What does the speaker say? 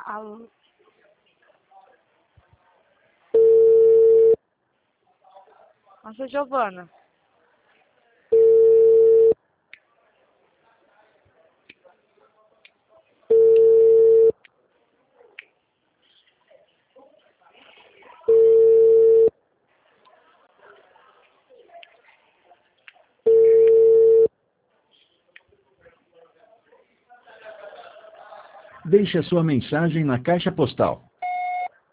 Alô? Nossa, Giovana. Deixe a sua mensagem na caixa postal